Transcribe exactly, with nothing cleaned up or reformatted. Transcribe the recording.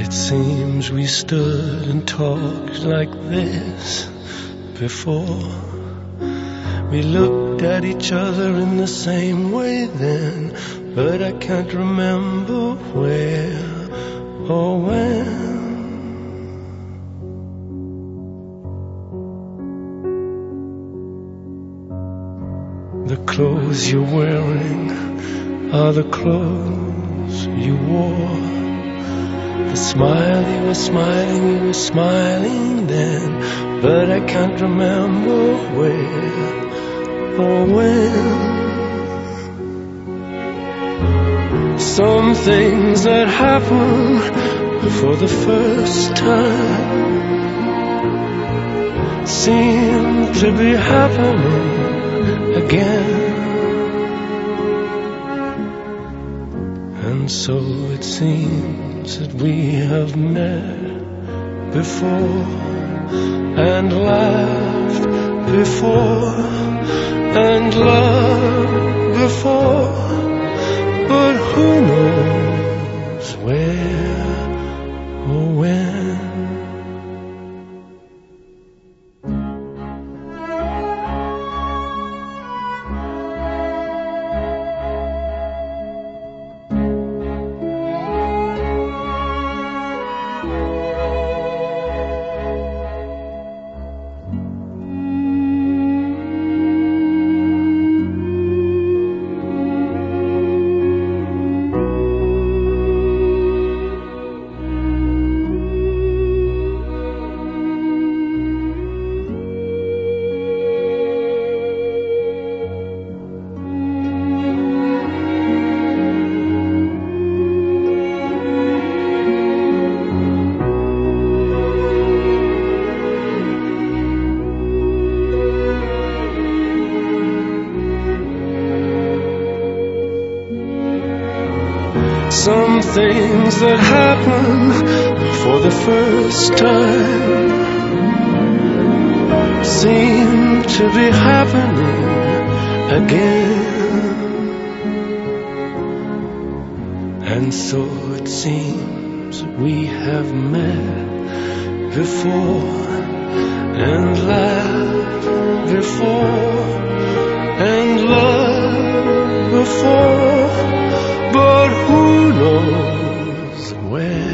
It seems we stood and talked like this before. We looked at each other in the same way then, but I can't remember where or when. The clothes you're wearing are the clothes you wore. The smile you were smiling, you were smiling then, but I can't remember where or when. Some things that happen for the first time seem to be happening again. And so it seems that we have met before and laughed before and loved before, but who knows where or when. Some things that happen for the first time seem to be happening again. And so it seems we have met before and laughed before and loved before, but who knows where?